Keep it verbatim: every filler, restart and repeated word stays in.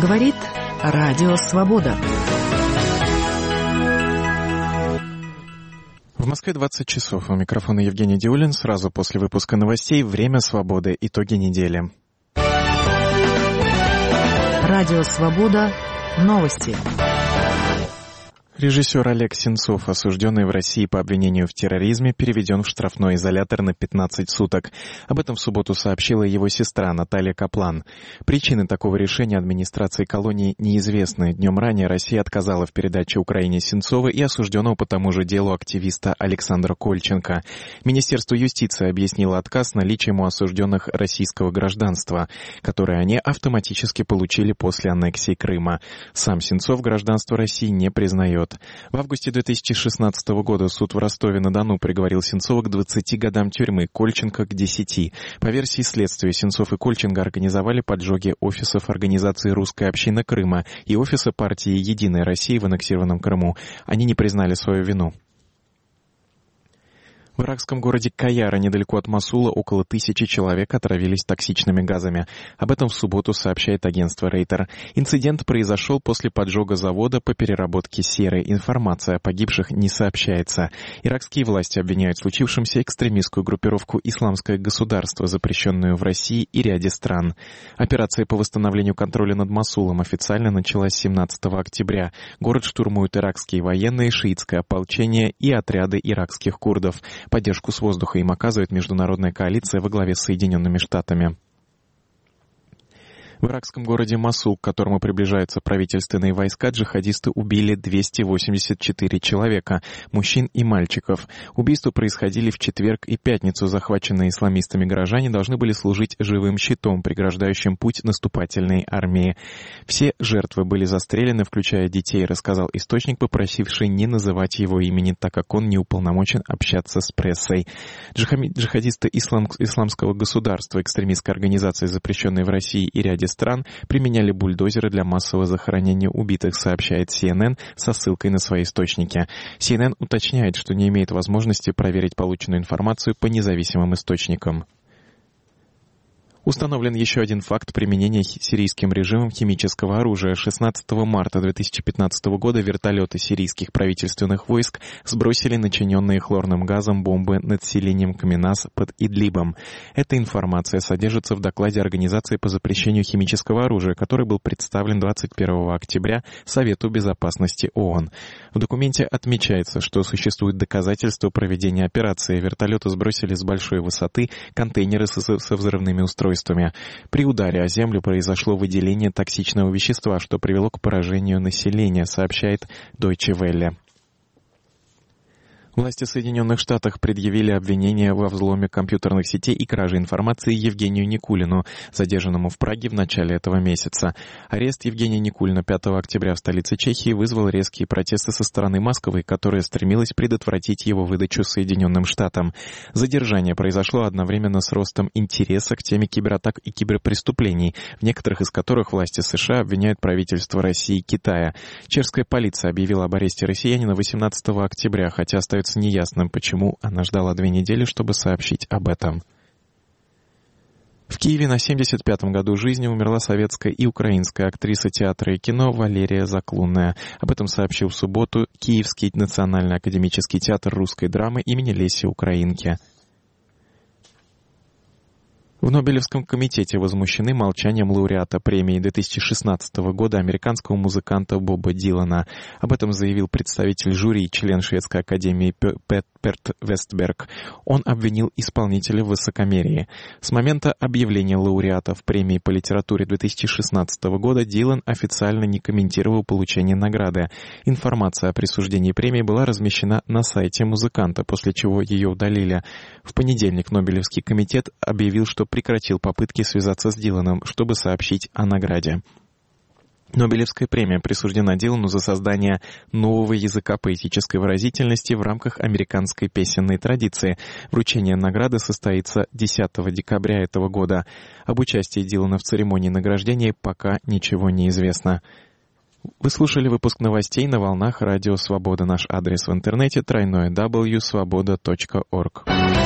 Говорит Радио Свобода. В Москве двадцать часов. У микрофона Евгений Диулин. Сразу после выпуска новостей «Время свободы. Итоги недели». Радио Свобода. Новости. Режиссер Олег Сенцов, осужденный в России по обвинению в терроризме, переведен в штрафной изолятор на пятнадцать суток. Об этом в субботу сообщила его сестра Наталья Каплан. Причины такого решения администрации колонии неизвестны. Днем ранее Россия отказала в передаче Украине Сенцова и осужденного по тому же делу активиста Александра Кольченко. Министерство юстиции объяснило отказ наличием у осужденных российского гражданства, которое они автоматически получили после аннексии Крыма. Сам Сенцов гражданство России не признает. В августе две тысячи шестнадцатого года суд в Ростове-на-Дону приговорил Сенцова к двадцати годам тюрьмы, Кольченко к десяти. По версии следствия, Сенцов и Кольченко организовали поджоги офисов организации «Русская община Крыма» и офиса партии «Единая Россия» в аннексированном Крыму. Они не признали свою вину. В иракском городе Каяра, недалеко от Мосула, около тысячи человек отравились токсичными газами. Об этом в субботу сообщает агентство Рейтер. Инцидент произошел после поджога завода по переработке серы. Информация о погибших не сообщается. Иракские власти обвиняют в случившемся экстремистскую группировку «Исламское государство», запрещенную в России и ряде стран. Операция по восстановлению контроля над Мосулом официально началась семнадцатого октября. Город штурмуют иракские военные, шиитское ополчение и отряды иракских курдов. Поддержку с воздуха им оказывает международная коалиция во главе с Соединенными Штатами. В иракском городе Мосул, к которому приближаются правительственные войска, джихадисты убили двести восемьдесят четыре человека, мужчин и мальчиков. Убийства происходили в четверг и пятницу. Захваченные исламистами горожане должны были служить живым щитом, преграждающим путь наступательной армии. Все жертвы были застрелены, включая детей, рассказал источник, попросивший не называть его имени, так как он не уполномочен общаться с прессой. Джихадисты ислам, исламского государства, экстремистской организации, запрещенной в России и ряде стран, применяли бульдозеры для массового захоронения убитых, сообщает си эн эн со ссылкой на свои источники. си эн эн уточняет, что не имеет возможности проверить полученную информацию по независимым источникам. Установлен еще один факт применения сирийским режимом химического оружия. шестнадцатого марта две тысячи пятнадцатого года вертолеты сирийских правительственных войск сбросили начиненные хлорным газом бомбы над селением Каменас под Идлибом. Эта информация содержится в докладе Организации по запрещению химического оружия, который был представлен двадцать первого октября Совету Безопасности ООН. В документе отмечается, что существуют доказательства проведения операции. Вертолеты сбросили с большой высоты контейнеры со, со взрывными устройствами. При ударе о землю произошло выделение токсичного вещества, что привело к поражению населения, сообщает Deutsche Welle. Власти Соединенных Штатов предъявили обвинения во взломе компьютерных сетей и краже информации Евгению Никулину, задержанному в Праге в начале этого месяца. Арест Евгения Никулина пятого октября в столице Чехии вызвал резкие протесты со стороны Москвы, которая стремилась предотвратить его выдачу Соединенным Штатам. Задержание произошло одновременно с ростом интереса к теме кибератак и киберпреступлений, в некоторых из которых власти США обвиняют правительство России и Китая. Чешская полиция объявила об аресте россиянина восемнадцатого октября, хотя остается неясным, почему она ждала две недели, чтобы сообщить об этом. В Киеве на семьдесят пятом году жизни умерла советская и украинская актриса театра и кино Валерия Заклунная. Об этом сообщил в субботу Киевский национальный академический театр русской драмы имени Леси Украинки. В Нобелевском комитете возмущены молчанием лауреата премии две тысячи шестнадцатого года американского музыканта Боба Дилана. Об этом заявил представитель жюри, член шведской академии Перт Вестберг. Он обвинил исполнителя в высокомерии. С момента объявления лауреата в премии по литературе две тысячи шестнадцатого года Дилан официально не комментировал получение награды. Информация о присуждении премии была размещена на сайте музыканта, после чего ее удалили. В понедельник Нобелевский комитет объявил, что прекратил попытки связаться с Диланом, чтобы сообщить о награде. Нобелевская премия присуждена Дилану за создание нового языка поэтической выразительности в рамках американской песенной традиции. Вручение награды состоится десятого декабря этого года. Об участии Дилана в церемонии награждения пока ничего не известно. Вы слушали выпуск новостей на волнах Радио Свобода. Наш адрес в интернете тройное дабл ю точка свобода точка орг.